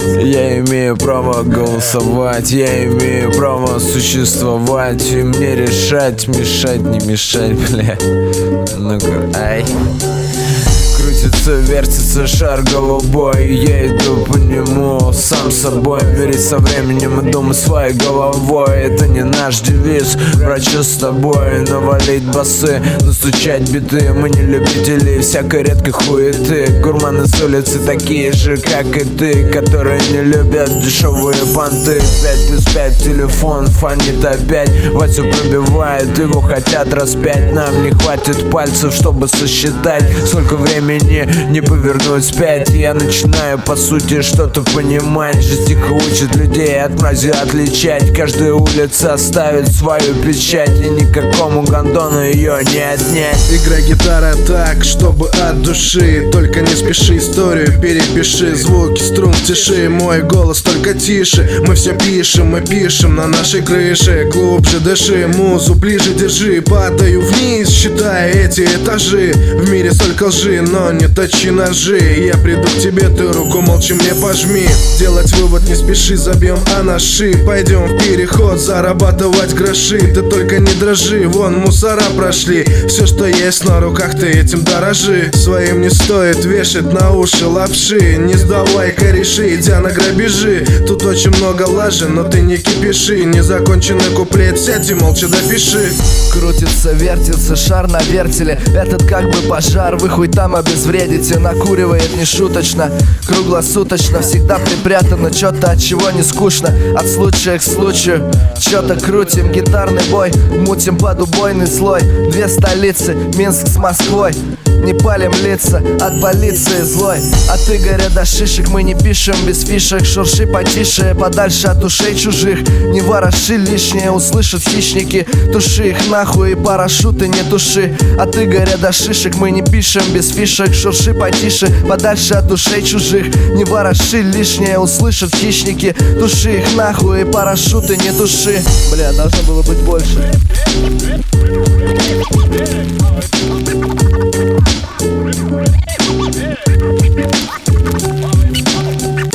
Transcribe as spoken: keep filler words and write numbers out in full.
Я имею право голосовать, я имею право существовать, и мне решать, мешать, не мешать, бля. Ну-ка, ай. Крутится, вертится шар голубой, я иду по нему сам собой. Мирить со временем и думать своей головой. Это не наш девиз, врача с тобой. Навалить басы, настучать биты. Мы не любители всякой редкой хуеты. Гурманы с улицы такие же, как и ты, которые не любят дешевые понты. Пять плюс пять, телефон фонит опять. Васю пробивает, его хотят распять. Нам не хватит пальцев, чтобы сосчитать, сколько времени не повернуть вспять. Я начинаю по сути что-то понимать. Жизнь тихо учит людей от мрази отличать. Каждая улица оставит свою печать, и никакому гондону ее не отнять. Играй гитара так, чтобы от души. Только не спеши, историю перепиши. Звуки струн в тиши, мой голос только тише. Мы все пишем, мы пишем на нашей крыше. Глубже дыши, музу ближе держи. Падаю вниз, считая эти этажи. В мире столько лжи, но не точи ножи. Я приду к тебе, ты руку молча мне пожми. Делать вывод не спеши, забьем анаши. Пойдем в переход, зарабатывать гроши. Ты только не дрожи, вон мусора прошли. Все, что есть на руках, ты этим дорожи. Своим не стоит вешать на уши лапши. Не сдавай кореши, идя на грабежи. Тут очень много лажи, но ты не кипиши. Незаконченный куплет, сядь и молча допиши. Крутится, вертится шар на вертеле. Этот как бы пожар, вы хуй там обезвредите. Накуривает нешуточно, круглосуточно. Всегда припрятано что-то, от чего не скучно. От случая к случаю что-то крутим. Гитарный бой, мутим под убойный слой. Две столицы, Минск с Москвой. Не палим лица от полиции злой. От Игоря до шишек мы не пишем без фишек. Шурши потише, подальше от ушей чужих. Не вороши лишнее, услышат хищники. Туши их нахуй и парашюты не туши. От Игоря до шишек мы не пишем без фишек. Шурши потише, подальше от ушей чужих. Не вороши лишнее, услышат хищники. Туши их нахуй и парашюты не туши. Бля, должно было быть больше.